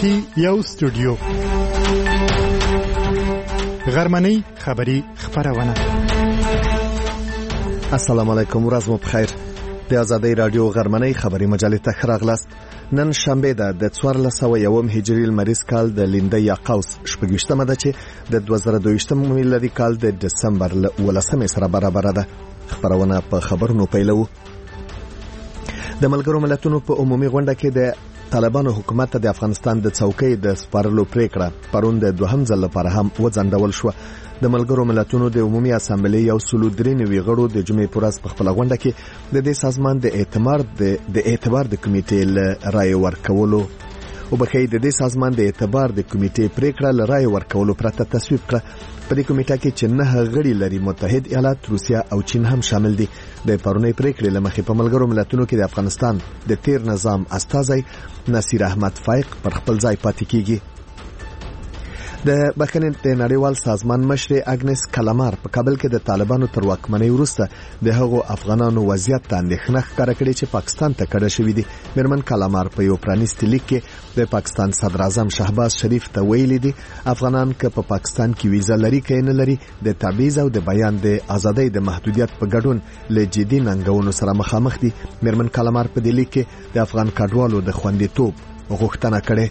پکې یو سټوډیو غرمنۍ خبری خبرونه. السلام علیکم، ورځ مو بخیر. د آزادۍ رادیو غرمنۍ خبری مجلې ته راغلاست. نن شنبه ده د 1401 هجری لمریز کال د لینده یا قوس شپږشتمه ده چې د 2022 میلادي کال د دسمبر 18 سره برابر ده. خبرونه په خبرونو پیلو. د ملګرو ملتونو په عمومي غونډه کې د طالبانو حکومت ته د افغانستان د څوکۍ د سپارلو پریکړه پرون د دوهم ځل لپاره هم وځنډول شو. د ملګرو ملتونو د عمومي اسامبلې یو سلو درې نوي غړو د جمعې پر ورځ په خپل غونډه کې د دې سازمان د اعتبار د کمیټې ل رائے ورکولو او بخې د دې سازمان د اعتبار د کمیټې پریکړه ل رائے ورکولو پرته تصویب کړه. په دې کمیټه کې چې 9 غړي لري، متحد ایالات، روسیا او چین هم شامل دي. د پرونی پریکړې لمخې په ملګرو ملتونو کې د افغانستان د تیر نظام استازی نصیر احمد فایق پر خپل ځای پاتې کیږي. د بخښنې د نړیوال سازمان مشر اګنس کلامار په کابل کې د طالبانو تر واکمنۍ وروسته د هغو افغانانو وضعیت ته اندېښنه ښکاره کړې چې پاکستان ته کډه شوي دي. میرمن کلامار په یو پرانیستي لیک کې د پاکستان صدر اعظم شهباز شریف ته ویلي دي افغانان که په پاکستان کې ویزا لري که نه لري د تبعیض او د بیان د ازادۍ د محدودیت په ګډون له جدي ننګونو سره مخامخ دي. میرمن کلامار په دې لیک کې د افغان کډوالو د خوندیتوب غوښتنه کړې.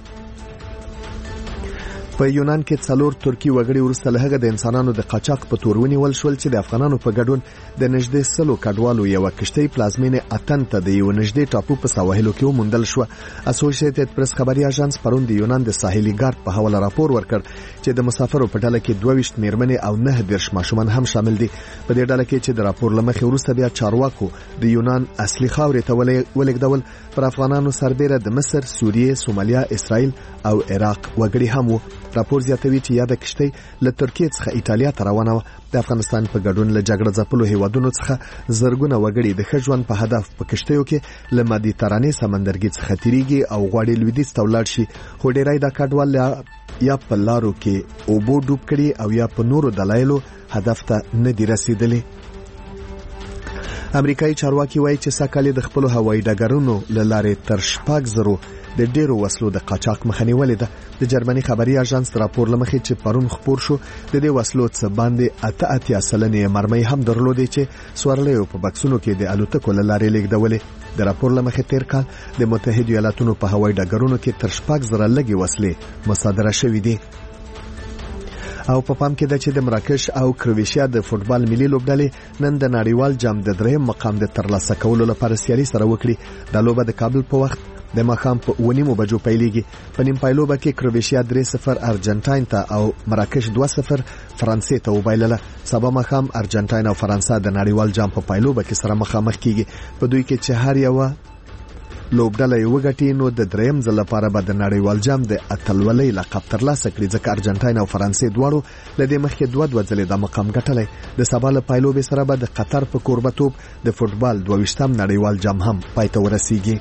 په یونان کې 4 ترکی وګړي ورسته له هغه د انسانانو د قاچاق په تور ونیول شول چې د افغانانو په ګډون د نږدې 100 کډوالو یو کشتۍ پلازمینه اتن ته د یو نږدې ټاپو په سواحلو کې وموندل شو. اسوسییټډ پریس خبري اژانس پرون د یونان د ساحلي ګارد په حواله راپور ورکړ چې د مسافرو په ډله کې 22 میرمنې او 9 ماشومان هم شامل دي. په دې ډله کې چې د راپور لمخې وروسته بیا چارواکو د یونان اصلي خاورې ته ولېږدول پر افغانانو سربېره د مصر، سوریه، سومالیا، اسرائیل او عراق وګړي هم وو. راپور زیاتوي چې یاد کشتۍ له ترکیه څخه ایتالیا ته روانه و. د افغانستان په ګډون له جګړه ځپلو هیوادونو څخه زرګونه وګړي د ښه ژوند په هدف په کشتیو کې له مدیترانې سمندرګي څخه تیریږي او غواړي لویدیځ ته ولاړ شي، خو ډېری دا کډوال یا په لارو کې اوبو ډوب کړي او یا په نورو دلایلو هدف ته نه دي رسیدلي. امریکایي چارواکي وایي چې ساکالي د خپل هوایي ډګرونو له لارې تر 6,000 د ډیرو وسلو د قاچاق مخه نیولې ده. د جرمني خبري اژانس راپور لمخې چې پرون خبر شو د دې وسلو څخه باندې 88 مرمۍ هم درلودې چې سوارلې په بکسونو کې د الوتکو له لارې لیږدولې. د راپور لمخې تیر کال د متحده ایالاتونو په هوایي ډګرونو کې تر 6,000 لګي وسلې مصادره شوې دي. او په پام کې ده چې د مراکش او کرویشیا د فوتبال ملي لوبډلې نن د نړیوال جام د 3 مقام د ترلاسه کولو لپاره سیالي سره وکړي. د لوبه د کابل په وخت د ماښام په 9 بجو پیلېږي. په نیم پایلوبه کې کرویشیا 3-0 ارجنټاین ته او مراکش 2-0 فرانسې ته وبایلله. سبا ماښام ارجنټاین او فرانسه د نړیوال جام په پایلوبه کې سره مخامخ کیږي. په دوی کې چې هر یو لوبډله یو غټي نو د دریم ځل لپاره به د نړیوال جام د اتلولۍ لقب ترلاسه کړي، ځکه ارجنټاین او فرانسې دواړو له دې مخکې 2 ځلې د مقام ګټلې. د سبا له پایلوبې سره به د قطر په کوربتوب د فوتبال 22م نړیوال جام هم پای ته ورسیږي.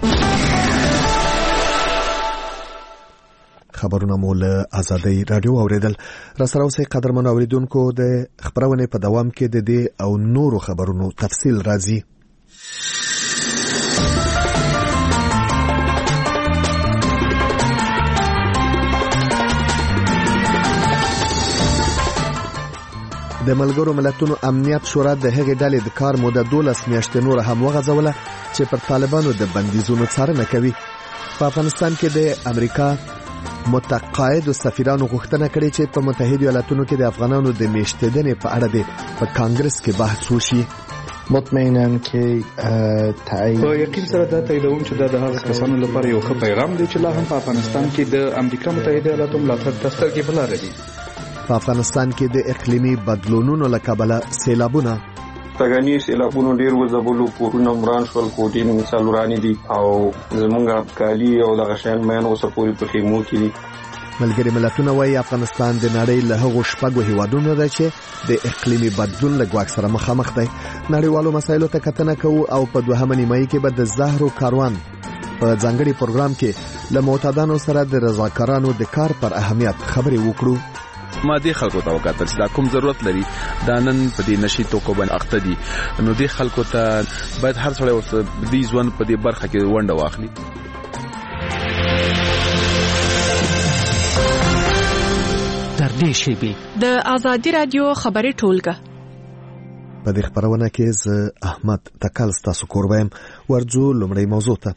خبرونه مو له آزادۍ رادیو اوریدل. را سره اوسئ قدرمن اوریدونکو، د خبرونه په دوام کې د دې او نورو خبرونو تفصیل راځي. د ملګرو ملتونو امنیت شورا د هغې ډلې د کار موده 12 میاشتې نور هم وغځوله چې پر طالبانو د بندیزونو څارنه کوي. په افغانستان کې د امریکا متقاعد سفیرانو غوښتنه کړې چې په متحده ایالاتونو کې د افغانانو د میشتېدنې په اړه د کانګرس کې بحث وشي. مطمئنم که په یقین سره دا تاییدوم چې دا د هغه کسانو لپاره یو ښه پیغام دی چې لا هم په افغانستان کې د امریکا متحده ایالاتو ملاتړ ته سترګې په لاره دي. په افغانستان کې د اقلیمي بدلونونو له کبله سیلابونه تګانی سیلابونو ډیر وزبلو، کورونه مران شول، کوټې مثال ورانی دي او زمونږ کالی او د غشان مېن اوسه پوری په خیمو کې دي. ملګری ملتونه وايي افغانستان د نړۍ له هغو شپږو هیوادونو دی چې د اقلیمي بدلون له ګواښ سره مخامخ دی. نړیوالو مسایلو ته کتنه کوو او په دوهمه نیمایي کې به د زهرو کاروان په ځانګړي پروګرام کې له معتادانو سره د رضاکارانو د کار پر اهمیت خبرې وکړو. ما دې خلکو ته وکړل چې دا کوم ضرورت لري دا نن په دې نشي توکو باندې اخته دي، نو دې خلکو ته باید هر څړی دې ځوان په دې برخه کې ونډه واخلي. دې شیبې د آزادي رادیو خبري ټولګه. په دې خبرونه کې زه احمد تکل ستاسو کوربم ورځو لومړی موضوع ته.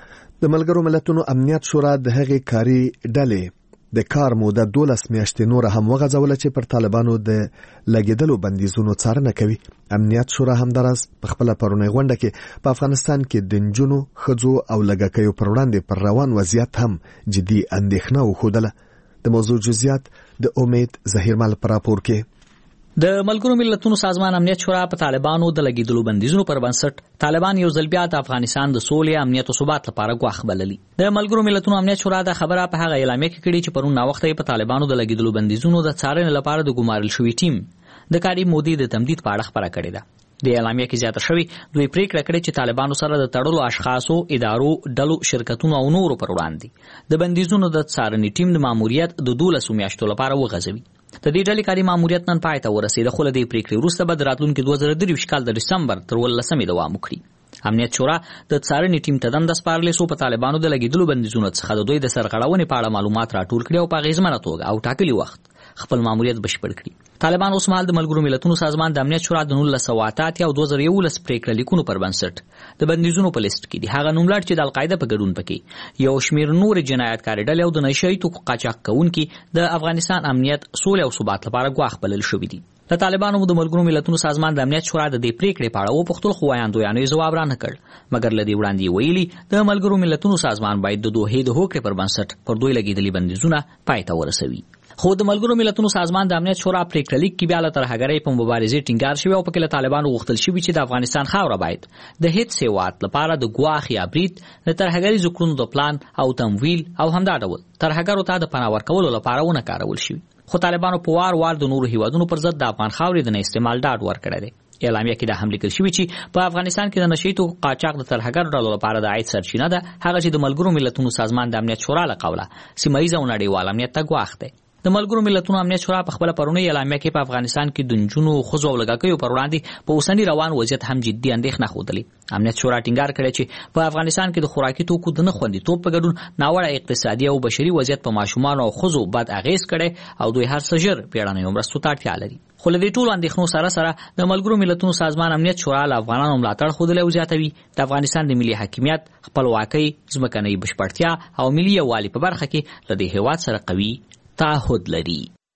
د ملګرو ملتونو امنیت شورا د هغې کاري ډلې د کار موده 12 میاشتې نور هم وغځوله چې پر طالبانو د لګیدلو بندیزونو څارنه کوي. امنیت شورا هم درز په خپل پرونی غونډه کې په افغانستان کې د نجونو خځو او لګکیو پر وړاندې پر روان وضعیت هم جدي اندېښنه وښودله. د موضوع جزئیات د امید ظهیرمل پر راپور کې. د ملګرو ملتونو سازمان امنیت شورا په طالبانو د لګیدلو بندیزونو پر بنسټ طالبان یو ځل بیا د افغانستان د سولې امنیت او ثبات لپاره غواخ بللي. د ملګرو ملتونو امنیت شورا د خبره په هغه اعلامیه کې کړي چې پرون نا وخت په طالبانو د لګیدلو بندیزونو د څارنې لپاره د ګمارل شوی ټیم د کاري مودې د تمدید په اړه خبره کړې ده. د اعلامیه کې زیاته شوی دوی پریکړه کړې چې طالبانو سره د تړلو اشخاصو، ادارو، ډلو، شرکتونو او نورو پر وړاندې د بندیزونو د څارنې ټیم د ماموریت د 12 میاشتو لپاره وغځوي. د دې ډلې کاري ماموریت نن پای ته ورسېد، خو له دې پریکړې وروسته به د راتلونکي 2023 کال د دسمبر تر 18 دوام وکړي. امنیت شورا د څارنې ټیم ته دنده سپارلې سو په طالبانو د لګیدلو بندیزونو څخه د دوی د سرغړونې په اړه معلومات راټول کړي او په اغیزمنه توګه او ټاکلي وخت خپل ماموریت بشپړ کړي. طالبان اوس مهال د ملګرو ملتونو سازمان د امنیت شورا د 1988 او 2011 پریکړه لیکونو پر بنسټ د بندیزونو په لیست کې دي. هغه نوملړ چې د القاعده په ګډون پکې یو شمیر نور جنایتکاري ډلې او د نشئی توکو قاچاق کوونکي د افغانستان امنیت، سولې او ثبات لپاره غواخ بلل شوی دي. د طالبانو د ملګرو ملتونو سازمان د امنیت شورا د دې پریکړې په اړه وپوښتل خو وایاندویانو جواب را نه کړ، مګر لدی وړاندې ویلي د ملګرو ملتونو سازمان باید د دوه د هوکړې پر بنسټ پر دوی لګیدلي بندیزونه پای ته ورسوي. خو د ملګرو ملتونو سازمان د امنیت شورا پریکړه لیک کې بیا له ترهګرۍ په مبارزې ټینګار شوی او پکې له طالبانو غوښتل شوی چې د افغانستان خاوره باید د هیڅ سیوات لپاره د ګواښ یا برید د ترهګرۍ ذکرونو د پلان او تمویل او همدا ډول ترهګرو ته د پناه ورکولو لپاره ونه کارول شي. خو طالبانو په وار د نورو هیوادونو پر ضد د افغان خاورې د نه استعمال ډاډ ورکړی دی. اعلامیه کې د هم لیکل شوی چې په افغانستان کې د نشئی توکو قاچاق د ترهګرو ډلو لپاره د عاید سرچینه ده، هغه چې د ملګرو ملتونو سازمان د امنیت شورا له قوله سیمه ییز او نړیوال امنیت ته ګواښ دی. د ملګرو ملتونو امنیت شورا په خپل پرونی اعلامیه کې په افغانستان کې د نجونو، ښځو او لګکیو پر وړاندې په اوسنی روان وضعیت هم جدي اندېښنه ښودلې. امنیت شورا ټینګار کړی چې په افغانستان کې د خوراکي توکو د نه خوندیتوب په ګډون ناوړه اقتصادي او بشري وضعیت په ماشومانو او ښځو بد اغیز کړي او دوی هر څه ژر بیړنیو مرستو ته اړتیا لري. خو له دې ټولو اندېښنو سره سره د ملګرو ملتونو سازمان امنیت شورا له افغانانو ملاتړ ښودلی او زیاتوي د افغانستان د ملي حاکمیت، خپلواکۍ، ځمکنۍ بشپړتیا او ملي یووالي په برخه کې له دې هېواد سره قوي تعهد لري.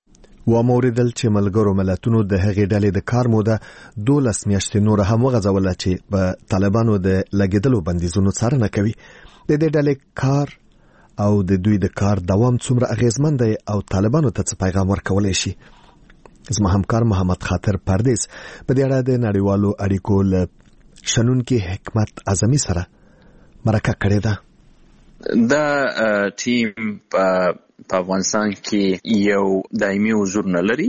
وموریدل چې ملګرو ملتونو د هغې ډلې د کار موده 12 میاشتې نور هم وغځوله چې په طالبانو د لګیدلو بندیزونو څارنه کوي. د دې ډلې کار او د دوی د کار دوام څومره اغیزمن دی او طالبانو ته څه پیغام ورکولی شي؟ زما همکار محمد خاطر پردیس په دې اړه د نړیوالو اړیکو له شنونکي حکمت اعظمي سره مرکه کړې ده. دا ټیم په افغانستان کې یو دایمي حضور نه لري.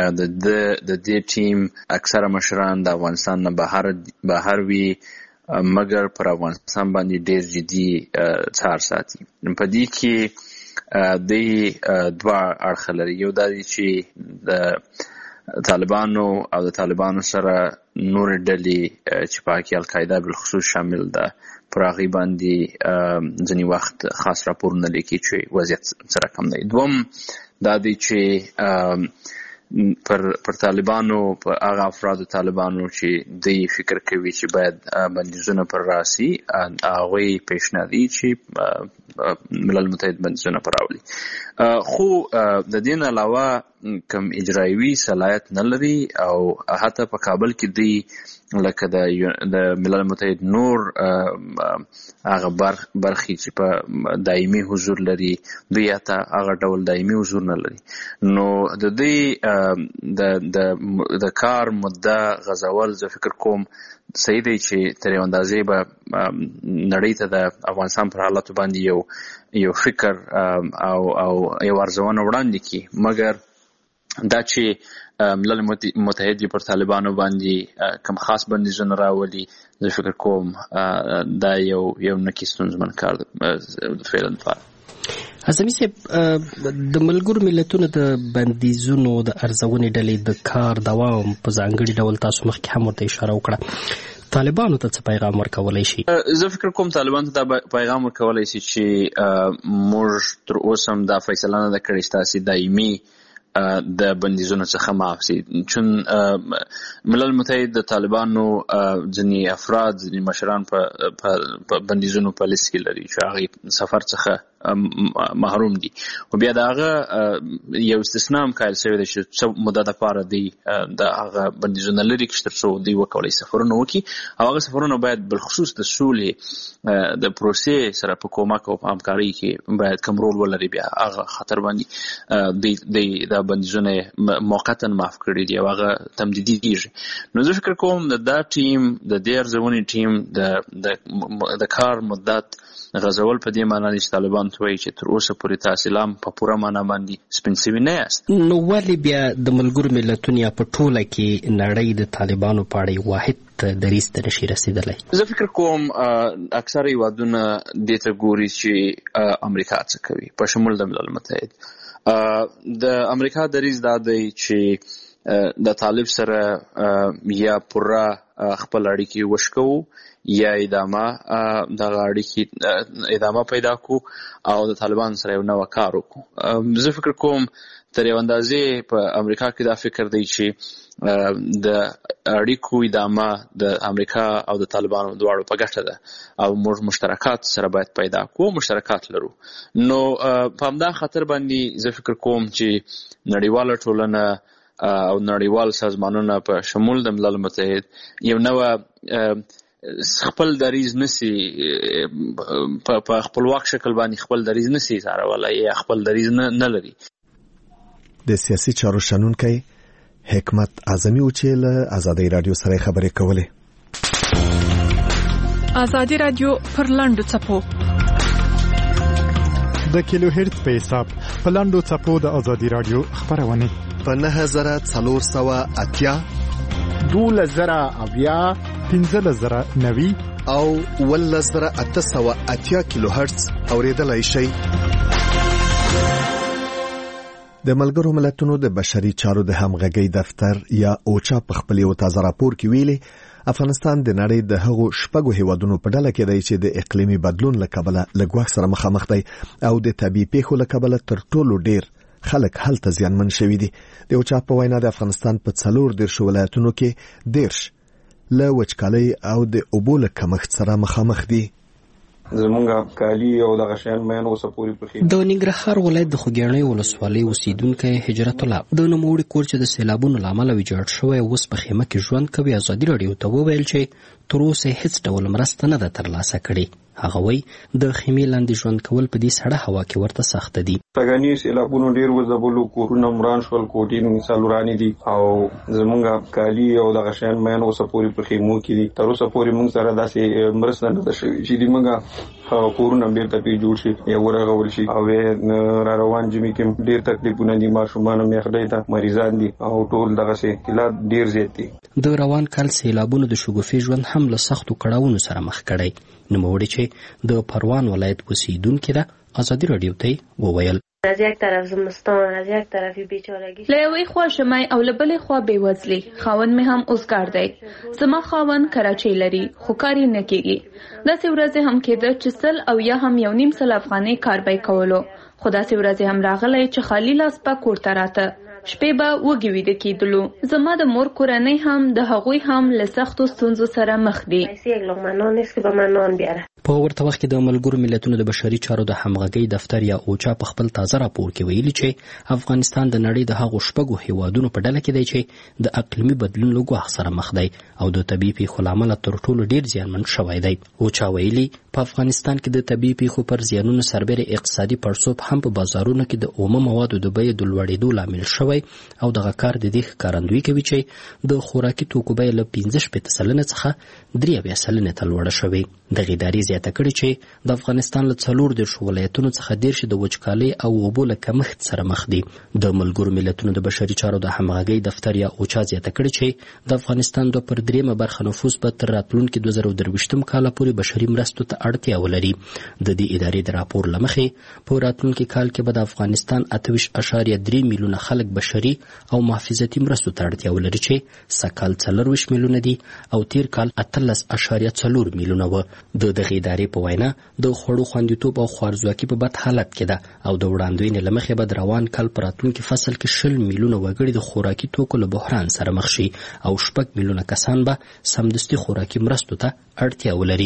د دې ټیم اکثره مشران د افغانستان نه بهر وي، مګر پر افغانستان باندې ډېر جدي څار ساتي. په دې کې د دوه اړخ لري. یو دا دی چې د طالبانو او د طالبانو سره نور ډلې چې پاکي القاعده بالخصوص شامل ده پر هغه باندې ځینې وخت خاص راپورونه لیکي چې وضعیت سره کم دی. دوم دا دی چې پر طالبانو، پر هغه افرادو طالبانو چې دوی فکر کوي چې باید بندیزونه پر راسي، هغوی پیشنهادي چې ملل متحد بندیزونه پر راولي. خو د دې نه علاوه کوم اجرایوي صلاحیت نه لري او حتی په کابل کې دوی لکه د ملل متحد نور هغه برخې چې په دایمي حضور لري، دوی حتی هغه ډول دایمي حضور نه لري. نو د دوی د کار مده غځول زه فکر کوم صحیح دی چې تر یو اندازې به نړۍ ته د افغانستان پر حالاتو باندې یو فکر او یو ارزونه وړاندې کړي، مګر دا چې ملل متحد پر طالبانو باندې کوم خاص بندیزونه راولي، زه فکر کوم دا یو نکي ستونزمن کار فعلا لپاره. اعظمي صاحب، د ملګرو ملتونو د بندیزونو د ارزونې ډلې د کار دوام په ځانګړي ډول تاسو مخکې هم ورته اشاره وکړه، طالبانو ته څه پیغام ورکولی شي؟ زه فکر کوم طالبانو ته دا پیغام ورکولی شي چې موږ تر اوسه هم دا فیصله نه ده کړې ستاسې دایمي د بندیزونو څخه معاف شي. چون ملل متحد د طالبانو ځینې افراد ځینې مشران په بندیزونو په لیست کې لري چې هغه سفر څخه محروم دي او بیا د هغه یو استثناء هم قایل شوی دی چې څه موده دپاره دی د هغه بندیزونه لري کړي تر څو دوی وکولی سفرونه وکړي او هغه سفرونه باید بالخصوص د سولې د پروسې سره په کومک او په همکارۍ کې باید کم رول ولري. بیا هغه خطر باندې د بندیزونه موقتا معاف کړي دي او هغه تمدیدیږي. نو زه فکر کوم دا ټیم د دې ارزونې ټیم د کار مدت غزول په دې معنی چې طالبان ته وایي چې تر اوسه پورې تاسې لا هم په پوره معنی باندې سپین سوي نه یاست. نو ولې بیا د ملګرو ملتونو یا په ټوله کې نړۍ د طالبانو په اړه واحد دریځ ته نشي رسېدلی؟ زه فکر کوم اکثره هیوادونه دې ته ګوري چې امریکا څه کوي په شمول د ملل متحد. د امریکا دریځ دا دی چې د طالب سره یا پوره خپل اړیکې وشکو یا دغه اړیکې ادامه پیدا کو او د طالبان سره یو نوی کار وکړو. زه فکر کوم تر یو اندازې په امریکا کې دا فکر دی چې د اړیکو ادامه د امریکا او د طالبانو دواړو په ګټه ده او موږ مشترکات سره باید پیدا کوو، مشترکات لرو. نو په همدا خاطر باندې زه فکر کوم چې نړیواله ټولنه او نړیوال سازمانونه په شمول د ملل متحد یو نوی خپل دریځ نسی په خپلواک شکل باندې خپل دریځ نسی څارولای یا خپل دریځ نه لري. د سیاسي چارو شنونکی حکمت اعظمي و چې له ازادي رادیو سره خبرې کولې. ازادي رادیو پر لاندو چپو د کیلو هرتز په حساب په لاندو چپو د ازادي رادیو خبرونه په 9480 2000 1590 او 1880 کیلو هرتز اوریدلای شئ. د ملګرو ملتونو د بشري چارو د همغږي دفتر یا اوچا په خپل یو تازه راپور کې ویلي افغانستان د نړۍ د هغو شپږو هیوادونو په ډله کې دی چې د اقلیمي بدلون له کبله له ګواښ سره مخامخ دی او د طبیعي پیښو له کبله تر ټولو ډیر خلک هلته زیانمن شوي دي. د اوچا په وینا د افغانستان په 14 ولایتونو کې 10 له وچکالۍ او د اوبو له کمښت سره مخامخ دي. زمونږ کالی او د غشیان مېن اوسه پوری پخې د ننګرهار ولایت د خوګیاڼي ولسوالۍ اوسیدونکو هجرت الله د نوموړي کور چې د سیلابونو لامل ویجاړ شوی اوس په خیمه کې ژوند کوي ازادي رادیو ته وویل چې تر اوسه هیڅ ډول مرسته نه ده ترلاسه کړې. هغه وایي د خیمې لاندې ژوند کول په دې سړه هوا کې ورته سخت دي. تګانی سیلابونو ډیر وځبلو کورونه مران شول کوټین مثالورانی دي او زمونږ کالی او د غشیان مېن اوسه پوری پخې مو کې دي. تر اوسه پوری موږ سره داسې مرسته نه ده شوې چې دې موږ کورونه ډیر ته جوړ شي یا ورغول شي او را روان جمی کې ډیر تکلیفونه دي. ماشومان مې خدای ته مریضان دي او ټول دغه سي حالات ډیر زیات دي. د روان کال سیلابونو د شګوفې ژوند هم له سختو کړاوونو سره مخ کړي. نوموړي چې د پروان ولایت اوسیدونکو ده ازادي رادیو ته وویل از یک طرف زمستان از یک طرفی بیچارگی له یوې خوا ژمی او له بلې خوا بېوزلي. خاوند مې هم اوزګار دی. زما خاوند کراچۍ لري خو کار یې نه کېږي. داسې ورځې هم کېده چې 100 او یا هم 1.5 افغانۍ کار به یې کولو خو داسې ورځې هم راغلی چې خالي لاس به کور ته راته. شپې به وږي ویده کېدلو. زما د مور کورنۍ هم د هغوی هم له سختو ستونزو سره مخ دي. په ورته وخت کې د ملګرو ملتونو د بشري چارو د همغږي دفتر یا اوچا په خپل تازه راپور کې ویلي چې افغانستان د نړۍ د هغو شپږو هیوادونو په ډله کې دی چې د اقلیمي بدلون له ګواښ سره مخ دی او د طبیعي پیښو له امله تر ټولو ډیر زیانمن شوی دی. اوچا ویلي په افغانستان کې د طبیعي پیښو پر زیانونو سربېره اقتصادي پړسوب هم په بازارونو کې د اومه موادو د بیې د لوړېدو لامل شوی او دغه کار د دې ښکارندویي کوي چې د خوراکي توکو بیه له 15% څخه 73% ته لوړه شوې. دغه ادارې زیاته کړې چې د افغانستان له 14 ولایتونو څخه 10 د وچکالۍ او اوبو له کمښت سره مخ دي. د ملګرو ملتونو د بشري چارو د همغږۍ دفتر یا اوچا زیاته کړې چې د افغانستان 2/3 برخه نفوس به تر راتلونکي 2023 کال پورې بشري مرستو ته اړتیا ولري. د دې ادارې د راپور له مخې په راتلونکي کال کې به د افغانستان 28.3 میلیونه خلک بشري او محافظتي مرستو ته اړتیا ولري چې سږکال 24 میلیونه دي او تیر کال 18.4 میلیونه و. د دغې ادارې په وینا د خوړو خوندیتوب او خوارځواکي په بد حالت کې ده او د وړاندوینې له مخې به د روان کال په راتلونکي فصل کې 20 میلیونه وګړي د خوراکي توکو له بحران سره مخ شي او 6 میلیونه کسان به سمدستي خوراکي مرستو ته اړتیا ولري.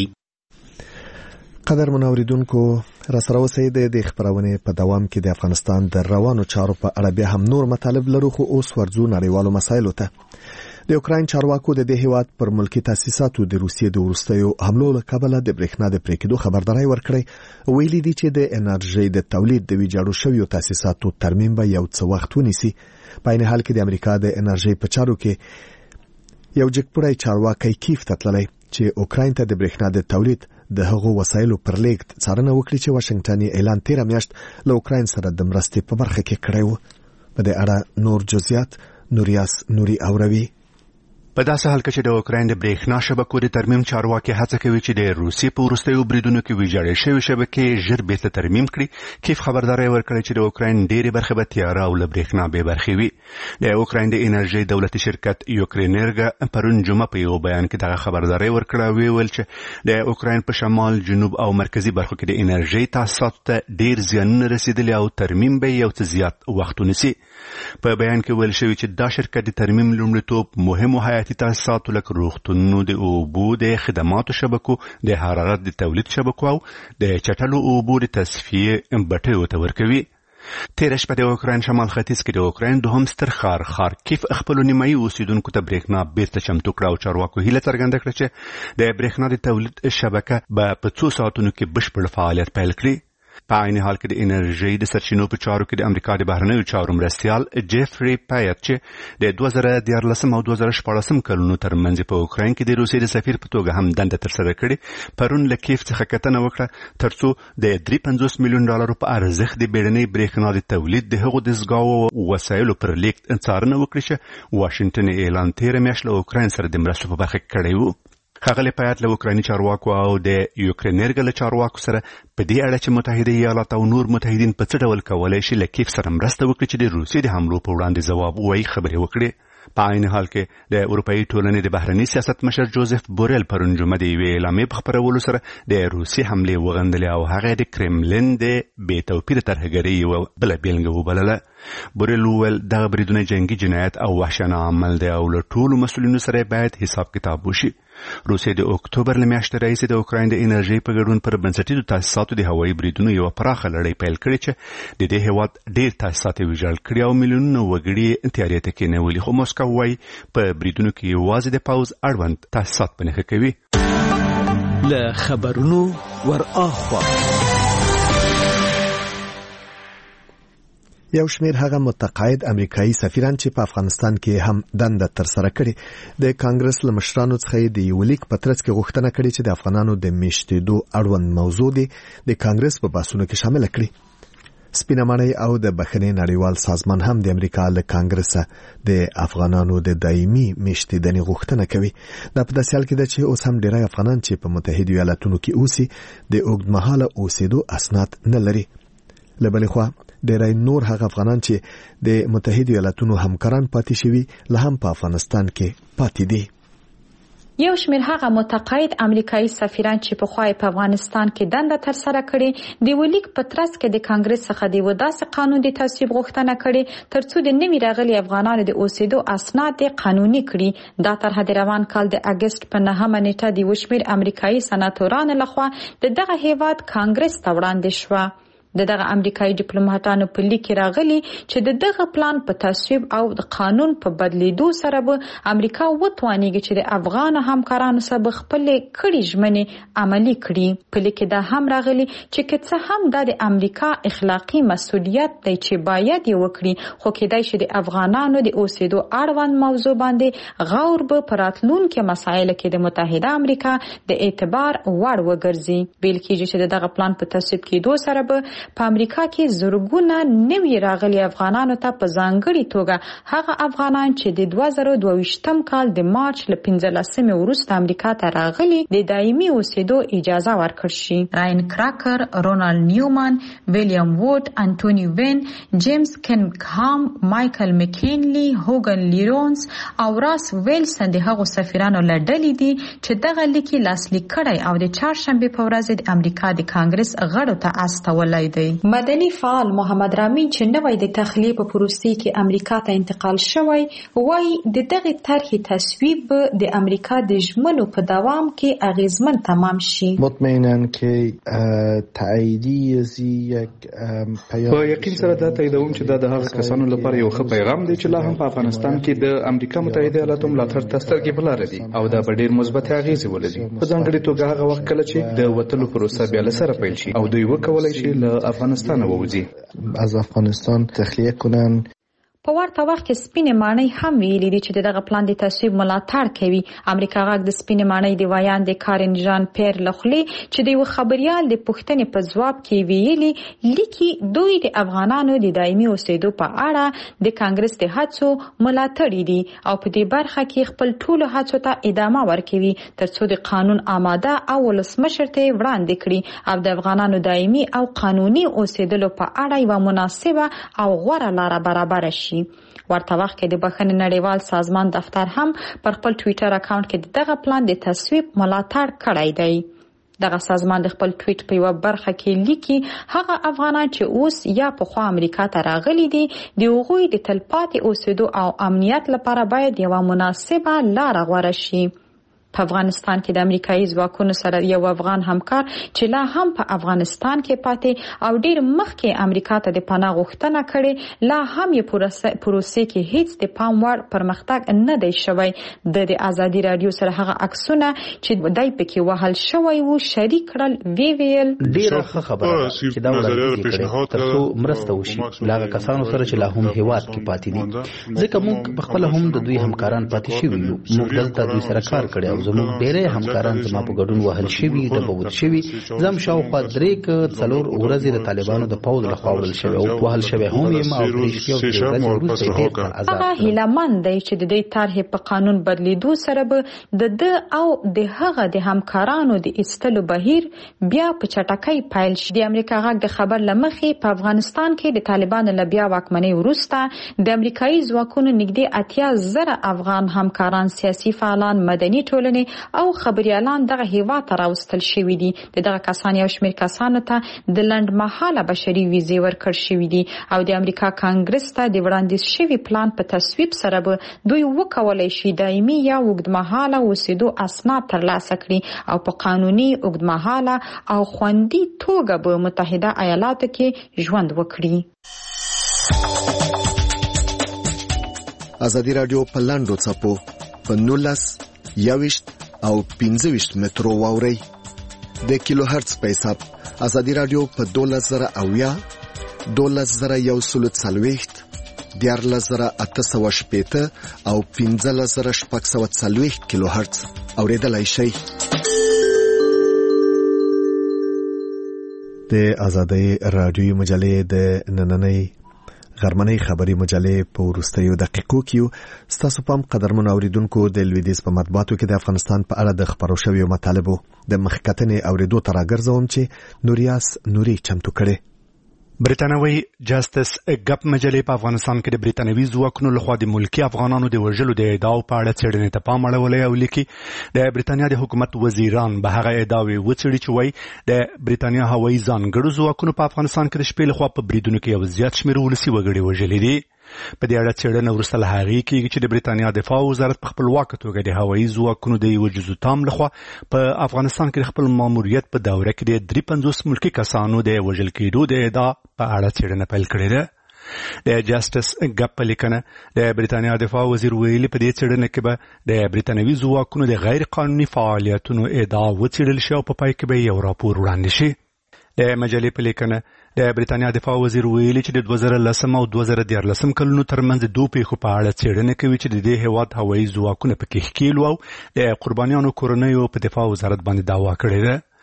قدر منوریدونکو راسره اوسئ د خبرونې په دوام کې د افغانستان د روانو چارو په اړه بیا هم نور مطالب لرو، خو اوس ورځو نړیوالو مسایلو ته. د اوکراین چارواکو د دې هیواد پر ملکی تاسیساتو د روسیې د وروستیو حملو له کبله د برېښنا د پرې کېدو خبرداری ورکړی. ویلي دي چې د انرژۍ د تولید د ویجاړو شویو تاسیساتو ترمیم به یو څه وخت ونیسي. په عین حال کې د امریکا د انرژۍ په چارو کې یو جګپوړی چارواکی کیف ته تللی چې اوکراین ته د برېښنا د تولید د هغو وسایلو پر لیږد څارنه وکړي چې واشنګټن یې اعلان تیره میاشت له اوکراین سره د مرستې په برخه کې کړی و. په دې اړه نور جزئیات نوریاس نوري اوروي. په داسې حال کې چې د اوکراین د برېښنا شبکو د ترمیم چارواکي هڅه کوي چې د روسیې په وروستیو بریدونو کې ویجاړې شوې شبکې ژر بیرته ترمیم کړي. کیف خبرداری ورکړی چې د اوکراین ډېرې برخې به تیاره او له برېښنا بې برخې وي. د اوکراین د انرژۍ دولتي شرکت یوکرینرګا پرون جمعه په یو بیان کې دغه خبرداری ورکړه. ویل چې د اوکراین په شمال، جنوب او مرکزي برخو کې د انرژۍ تاسیساتو ته ډېر زیانونه رسیدلي او ترمیم به یو څه زیات وخت ونیسي. په بیان کې ویل شوی چې دا شرکت د ترمیم لومړیتوب مهمو حیاتي تاسیساتو لکه روغتونونو، د اوبو د خدماتو شبکو، د حرارت د تولید شبکو او د چټلو اوبو د تصفیې بټیو ته ورکوي. تیره شپه د اوکراین شمال ختیځ کې د اوکراین دوهم ستر ښار خارکیف خپلو نیمایي اوسیدونکو ته برېښنا بیرته چمتو کړه او چارواکو هیله څرګنده کړه چې د برېښنا د تولید شبکه به په څو ساعتونو کې بشپړ فعالیت پیل کړي. په عین حال کې د انرژۍ د سرچینو په چارو کې د امریکا د بهرنیو چارو مرستیال جیفري پایت چې د 2014 او 2014 کلونو ترمنځ په اوکراین کې د روسیې د سفیر په توګه هم دنده ترسره کړې، پرون له کیف څخه کتنه وکړه ترڅو د 350 میلیون ډالرو په ارزښت د بیړنۍ برېښنا د تولید د هغو د زګاو وسایلو پر لیږد څارنه وکړي چې واشنګټن اعلان تیره میاشت له اوکراین سره د مرستو په برخه کې کړی و. ښاغلی پایت له اوکرایني چارواکو او د یوکرینرګا له چارواکو سره په دې اړه چې متحده ایالات او نور متحدین په څه ډول کولی شي له کیف سره مرسته وکړي چې د روسیې د حملو په وړاندې ځواب ووایي خبرې وکړي. په عین حال کې د اروپایي ټولنې د بهرني سیاست مشر جوزف بوریل پرون جمعه د یوې اعلامیې په خپرولو سره د روسیې حملې وغندلې او هغه د کرملین د بې توپیره ترهګرۍ یوه بله بېلګه وبلله. بوریل وویل دغه بریدونه جنګي جنایت او وحشیانه عمل دی او له ټولو مسؤلینو سره باید حساب کتاب وشي. روسیې د اکتوبر له میاشتې راهیسې د اوکراین د انرژۍ په ګډون پر بنسټیزو تاسیساتو د هوایي بریدونو یوه پراخه لړۍ پیل کړې چې د دې هېواد ډېر تاسیسات یې ویجاړ کړي او میلیونونه وګړي تیارې ته کېنولي. خو موسکو وایي په بریدونو کې یوازې د پوځ اړوند تاسیسات په نښه کوي. له خبرونو ور اخوا یو شمیر هغه متقاعد امریکایي سفیران چې په افغانستان کې هم دنده ترسره کړې د کانګرس له مشرانو څخه د یو لیک په ترڅ کې غوښتنه کړې چې د افغانانو د میشتېدو اړوند موضوع د کانګرس په بحثونو کې شامل کړي. سپینه ماڼۍ او د بخښنې نړیوال سازمان هم د امریکا له کانګرس د افغانانو د دایمي میشتېدنې غوښتنه کوي. دا په داسې حال کې ده چې اوس هم ډیری افغانان چې په متحده ایالاتونو کې اوسي د اوږدمهاله اوسېدو اسناد نه لري. له بلې خوا ډیری نور هغه افغانان چې د متحده ایالاتونو همکاران پاتې شوي لا هم په افغانستان کې پاتې دي. یو شمیر هغه متقاعد امریکایي سفیران چې په خوای په افغانستان کې دنده ترسره کړي د ولیک په ترڅ کې د کانګرس څخه د وداسې قانون د تصویب غوښتنه کړي ترڅو د نوي راغلي افغانانو د اوسېدو اسناد قانوني کړي. دا طرح د روان کال د اگست په 9 نیټه د یو شمیر امریکایي سناتورانو لخوا د دغه هیواد کانګرس ته وړاندې شوه. دغه امریکایي ډیپلوماټانو په لیک راغلي چې دغه پلان په تصویب او د قانون په بدلیدو سره به امریکا وتوانیږي چې د افغان همکارانو سره خپل کړي ژمنې عملی کړي. په لیک دا هم راغلي چې که هم د امریکا اخلاقی مسؤلیت دی چې باید یې وکړي، خو کېدای شي د افغانانو د اوسېدو اړوند موضوع باندې غور به پراتلونکو مسایلو کې د متحده امریکا د اعتبار وړ وګرځي. بل کېږي چې دغه پلان په تصویب کېدو سره به په امریکا کې زرګونه نوي راغلي افغانانو ته په ځانګړي توګه هغه افغانان چې د 2022م کال د مارچ ل 15 وروسته امریکا ته راغلي د دایمي اوسېدو اجازه ورکړل شي. راین کراکر، رونالد نیومن، ویلیام ووډ، انټونی وین، جیمز کنګهام، مایکل مکینلی، هوګن لیرونز او راس ویلسن د هغو سفیرانو لړډلې دي چې دغه لیکي لاسلیک کړی او د چهارشنبه په ورځ د امریکا د کانګرس غړو ته استولای دی. مدني فعال محمد رامین چې نوې د تخلیه په پروسې کې امریکا ته انتقال شوی وایي د دغه طرحې تصویب د امریکا د ژمنو په دوام کې اغیزمن تمام شي. مطمئناً که تاییدی یک په یقین سره دا تاییدوم چې دا د هغه کسانو لپاره یو ښه پیغام دی چې لا هم په افغانستان کې د امریکا متحده ایالاتو ملاتړ ته سترګې په لاره دي او دا به ډېر مثبت اغیزې ولري. په ځانګړې توګه هغه وخت کله چې د وتلو پروسه بیا له سره پیل شي او دوی وکولای شي له افغانستان ووځي، از افغانستان تخلیه کنن. په ورته وخت کې سپینې ماڼۍ هم ویلي دي چې دغه پلان د تصویب ملاتړ کوي. امریکا غږ د سپینې ماڼۍ د وایان د کارن جان پیر لخوا چې د یو خبريال د پوښتنې په ځواب کې ویلي لیکي دوی د افغانانو د دایمي اوسېدو په اړه د کانګرس د هڅو ملاتړ دي او په دې برخه کې خپل ټولو هڅو ته ادامه ورکوي ترڅو د قانون آماده او ولسمشر ته وړاندې کړي او د افغانانو دایمي او قانوني اوسېدلو په اړه یو مناسبه او غوره لار برابر شي. ورته وخت کې د بخښنې نړیوال سازمان دفتر هم پر خپل ټوئیټر اکاونټ کې دغه پلان د تصویب ملاتړ کړی دی. دغه سازمان د خپل ټویټ په یو برخه کې لیکي هغه افغانان چې اوس یا پخوا امریکا ته راغلي دي د هغوی د تلپاتې اوسېدو او امنیت لپاره باید یوه مناسبه لاره غوره شي. په افغانستان کې د امریکایي ځواکونو سره یو افغان همکار چې لا هم په افغانستان کې پاتې او ډیر مخکې امریکا ته د پناه غوښتنه کړې لا هم یې پروسې کې هیڅ د پام وړ پرمختګ نه دی شوی. د ازادي رادیو سره هغه عکسونه چې دای پکې وهل شوی وو شریک کړل ویل ډیره ښه خبره چې دا وړاندې کړي ترڅو مرسته وشي لاغه کسانو سره چې لا هم هیواد کې پاتې دي ځکه موږ په خپل هم د دوی همکاران پاتې شوي یو. موږ دلته دوی سره کار کړی زموږ ډېرې همکاران زما په ګډون وهل شوي ډبول شوي. زم شاوخوا 3-4 ورځې د طالبانو د پوځ لخوا وړل شوي او وهل شوي هم یم او هغه هیلهمند دی چې د دې طرحې په قانون بدلیدو سره به د او د هغه د همکارانو د ایستلو بهیر بیا په چټکۍ پیل شي. د امریکا غږ د خبر لمخې په افغانستان کې د طالبانو له بیا واکمنۍ وروسته د امریکایي ځواکونو نږدې 80,000 افغان همکاران سیاسي فعالان مدني ټولنې او خبريالان دغه هیواد ته راوستل شوي دي. دغه کسان یو شمېر کسانو ته د لنډمهاله بشري ویزې ورکړل شوي دي او د امریکا کانګرس ته د وړاندیز شوي پلان په تصویب سره به دوی وکولای شي دایمي یا اوږدمهاله اوسېدو اسناد ترلاسه کړي او په قانوني اوږدمهاله او خوندي توګه به متحده ایالاتو کې ژوند وکړي. ازادي رادیو په لاندو څپو په 19 یاوشت او 15 مترو واوري د کیلو هرتز په حساب. ازادي رادیو په 12000 12140 14880 او 15640 کیلو هرتز اوریدلای شئ. د ازادي رادیو مجلې د نننۍ غرمنۍ خبري مجلې په وروستیو دقیقو کې ستاسو پام قدرمن اوریدونکو د لویدیز په مطبوعاتو کې د افغانستان په اړه د خبرو شویو مطالبو د مخکتنې اوریدو تر راګرځوم چې نوریاس نوري چمتو کړي. برتانوي جاستس ګپ مجلې په افغانستان کې د برتانوي ځواکونو لخوا د ملکی افغانانو د وژلو د ادعاو په اړه څېړنې ته پام اړولی او لیکي د برتانیا د حکومت وزیران به هغه ادعاوې وڅېړي چې وایي د برتانیا هوایي ځانګړو ځواکونو په افغانستان کې د شپې لخوا په بریدونو کې یو زیات شمېر ولسي وګړي وژلي دي. په دې اړه څېړنه وروسته له هغې کېږي چې د برتانیا دفاع وزارت په خپلواکه توګه د هوایي ځواکونو د یوه جزو تام لخوا په افغانستان کې د خپل ماموریت په دوره کې د 53 ملکي کسانو د وژل کېدو د ادعا په اړه څېړنه پیل کړې ده. د جاستس ګپ په لیکنه د برتانیا دفاع وزیر ویلي په دې څېړنه کې به د برتانوي ځواکونو د غیر قانوني فعالیتونو ادعا وڅېړل شي او په پای کې به یو راپور وړاندې شي. د مجلې په لیکنه د برتانیا دفاع وزیر ویلي چې د 2010 او 2014 کلونو ترمنځ دوه پیښو په اړه څېړنه کوي چې د دې هیواد هوایي ځواکونه پکې ښکیل او د قربانیانو کورنیو په دفاع وزارت باندې دعوا کړې ده.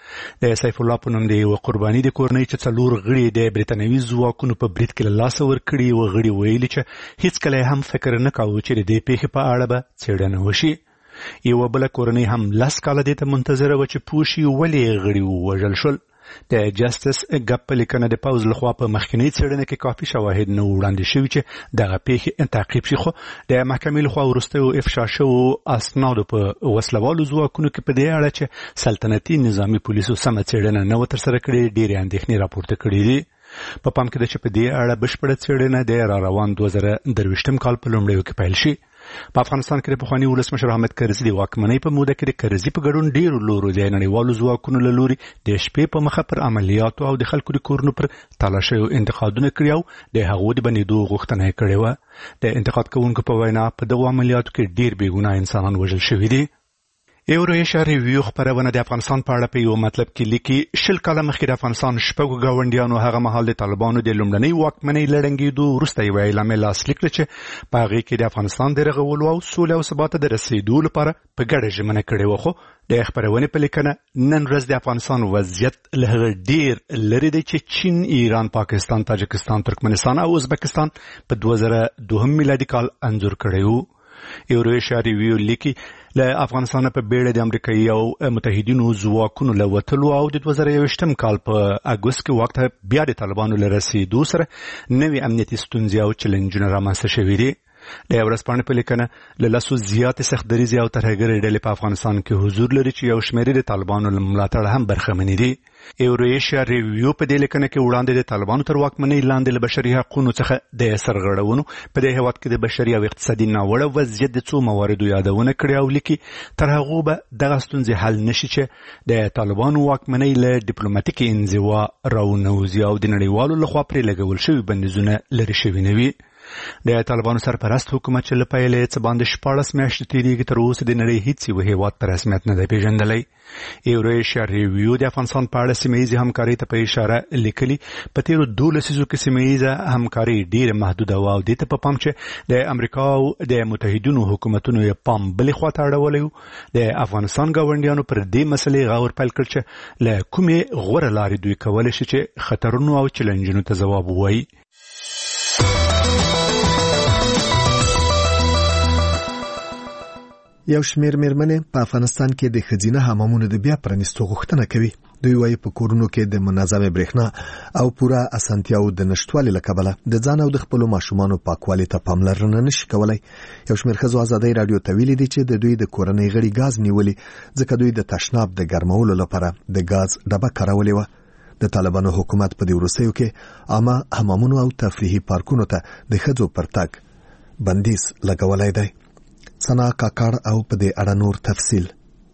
د سیف الله په نوم د یو قرباني د کورنۍ چې 4 غړي د بریتانوي ځواکونو په برید کې له لاسه ورکړي و غړي ویلي چې هیڅ کله هم فکر نه کاوه چې د دې پیښې په اړه به څېړنه وشي. یو بل کورنۍ هم 10 کاله د ته منتظره و چې پوښي ولې غړي وژل شول. د جسټس ګپ په لیکنه د پاوز لخوا په مخکنی څېړنه کې کافي شواهد نه وړاندې شوي چې دغه پیښې تعقیب شي، خو د محکمې لخوا وروسته افشا شوو اسنادو په وسلوالو ځواکونو کې په دې اړه چې سلطنتي نظامي پولیسو سمه څېړنه نه و ترسره کړې ډېرې اندېښنې راپورته کړې دي. په پام کې ده چې په دې اړه بشپړه څېړنه د راروان 2023 کال په لومړیو کې پیل شي. په افغانستان کې د پخواني ولسمشر حامد کرزي د واکمنۍ په موده کې د کرزي په ګډون ډېرو لورو د نړیوالو ځواکونو له لوري د شپې په مخه پر عملیاتو او د خلکو د کورونو پر تالاشیو انتقادونه کړي او د هغو د بندېدو غوښتنه یې کړې وه. د انتقاد کوونکو په وینا په دغو عملیاتو کې ډېر بېګناه انسانان وژل شوي دي. ایورویشیا ریویو خبرونه د افغانستان په اړه په یو مطلب کې لیکي 20 کاله مخکې د افغانستان شپږو ګاونډیانو هغه مهال د طالبانو د لومړنۍ واکمنۍ لړنګېدو وروسته یو اعلامیه لاسلیک کړه چې په هغې کې د افغانستان د رغولو او سولې او ثبات د رسېدو لپاره په ګډه ژمنه کړې وه. خو د خبرونې په لیکنه نن ورځ د افغانستان وضعیت له هغه ډېر لرې دی چې چین، ایران، پاکستان، تاجکستان، ترکمنستان او ازبکستان په 2002 میلادي کال انځور کړی و. ایورویشیا ریویو لیکي له افغانستان په بیړه د امریکایي او متحدینو ځواکونو له وتلو او د 2021 کال په اګوست کې وخت بیا د طالبانو له رسېدو سره نوې امنیتي ستونزې او چیلنجونه رامنځته شوي دي. د ورځپاڼې په لیکنه له 10 زیاتې سختدریزې او ترهګرې ډلې په افغانستان کې حضور لري چې یو شمېر د طالبانو له ملاتړ هم برخمنې دي. ایورویشیا ریویو په دې لیکنه کې وړاندې د طالبانو تر واکمنۍ لاندې له بشري حقوقو څخه د سرغړونو په دې هیواد کې د بشري او اقتصادي ناوړه وضعیت د څو مواردو یادونه کړې او لیکي تر هغه به دغه ستونزې حل نشي چې د طالبانو واکمنۍ له ډیپلوماټیکي انزوا راونوځي او د نړیوالو لخوا پرې لګول شوي بندیزونه لرې شوي نه وي. د طالبانو سرپرست حکومت چې له پیلې څخه باندې 14 میاشتې تېرېږي تر اوسه د نړۍ هیڅ یو هیواد په رسمیت نه دی پیژندلی. ایورویشیا ریویو د افغانستان په اړه سیمهییزې همکارۍ ته په اشاره لیکلي په تېرو 12 لسیزو کې سیمهییزه همکاري ډېره محدوده وه او دې ته په پام چې د امریکا او د متحدینو حکومتونو یې پام بلې خوا ته اړولی و. د افغانستان ګاونډیانو پر دې مسلې غور پیل کړ چې له کومې غوره لارې دوی کولی شي چې خطرونو او چیلنجونو ته ځواب ووایي. یو شمېر مېرمنې په افغانستان کې د ښځینه حمامونو د بیا پرانیستو غوښتنه کوي. دوی وايي په کورونو کې د منظمې برېښنا او پوره اسانتیاو د نشټوالي له کبله د ځان او د خپلو ماشومانو پاکوالي ته پاملرنه نشي کولی. یو شمېر ښځو ازادۍ راډیو ته ویلي دي چې د دوی د کورنۍ غړي ګاز نیولي ځکه دوی د تشناب د ګرمولو لپاره د ګاز ډبه کارولې وه. د طالبانو حکومت په دې وروستیو کې عامه حمامونو او تفریحي پارکونو ته د ښځو پر تګ بندیز لګولی دی. سنا کاکار او په دې اړه نور تفصیل.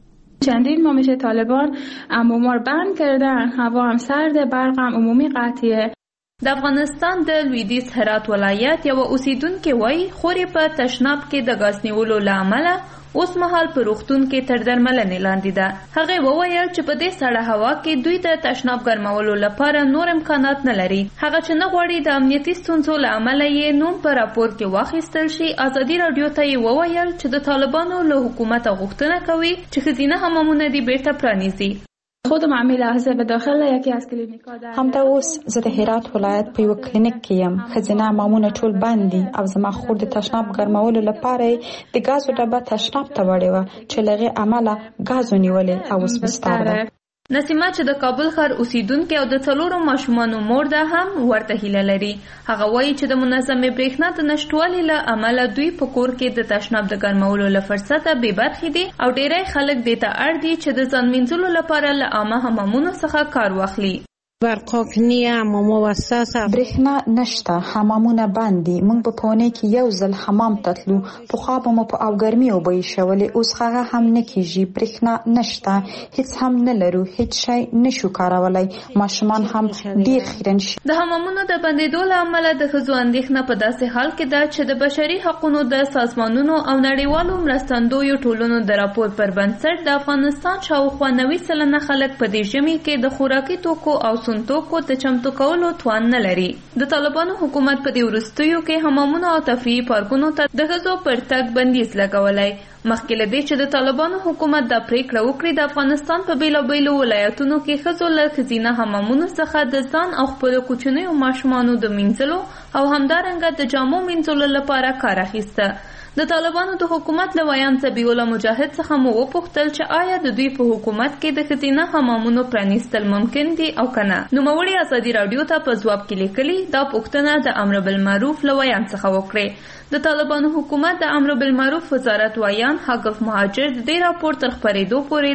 چندین ماه میشه طالبان حموما رو بند کردن، هوا هم سرده، برق هم عمومی قطعیه. د افغانستان د لویدیځ هرات ولایت یو اوسیدونکو وایي خوري په تشناب کې د غاز نیولو له امله اوس مهال په روغتون کې تر درملنې لاندې ده. هغه وویل چې په دې سړه هوا کې دوی د تشناب ګرمولو لپاره نور امکانات نه لري. هغه چې نه غواړي د امنیتي ستونزو له امله یې نوم په راپور کې واخیستل شي. ازادي راډیو ته یې وویل چې د طالبانو له حکومت غوښتنه کوي چې ښځینه حمامونه دې بیرته پرانیزي. خودم عامل لحظه به داخل یکی از کلینیک‌ها همدا اوس زه د هرات ولایت په یو کلینیک کې یم. ښځینه حمامونه ټول بند دي او زما خور د تشناب ګرمولو لپاره د ګازو ډبه تشناب ته وړې وه چې له هغې امله ګاز ونیولې او اوس بستر ده. نسیمه چې د کابل ښار اوسیدونکې او د 4 ماشومانو مور ده هم ورته هیله لري. هغه وایي چې د منظمې برېښنا د نشټوالي له امله دوی په کور کې د تشناب د ګرمولو له فرصته بې برخې دي او ډېری خلک دې ته اړ دي چې د ځان مینځلو لپاره له عامه حمامونو څخه کار واخلي. برقاک نیه حمام وساسه برېښنا نشته، حمامونه بند دي. موږ په پونه کې یو ځل حمام تتلو، پخوا به مو په اوګرمي اوبه شولې، اوس هغه هم نه کیږي. برېښنا نشته، هیڅ هم نه لرو، هیڅ شی نشو کارولای. ماشومان هم ډیر خیرن شي. د حمامونو د بندیدو له امله د ښځو اندېښنه په داسې حال کې ده چې د بشري حقوقو د سازمانونو او نړیوالو مرستندویو ټولنو د راپور پر بنسټ د افغانستان شاوخوا 90% خلک په دې ژمي کې د خوراکي توکو او سنتوکو د چمتو کولو توان نه لري. د طالبانو حکومت په دې وروستیو کې حمامونو او تفریحي پارکونو ته د ښځو پر تګ بندیز لګولی. مخکې له دې چې د طالبانو حکومت دا پریکړه وکړي د افغانستان په بیلابیلو ولایتونو کې ښځو له ښځینه حمامونو څخه د ځان او خپلو کوچنیو ماشومانو د مینځلو او همدارنګه د جامو مینځلو لپاره کار اخیسته. د طالبانو د حکومت له ویان ذبیح الله مجاهد څخه مو وپوښتل چې آیا د دوی په حکومت کې د ښځینه حمامونو پرانیستل ممکن دي او که نه. نوموړي ازادي راډیو ته په ځواب کې لیکلي دا پوښتنه د امر بالمعروف له ویان څخه وکړې. د طالبانو حکومت د امر بالمعروف وزارت ویان حقف مهاجر د دې راپور تر خپرېدو پورې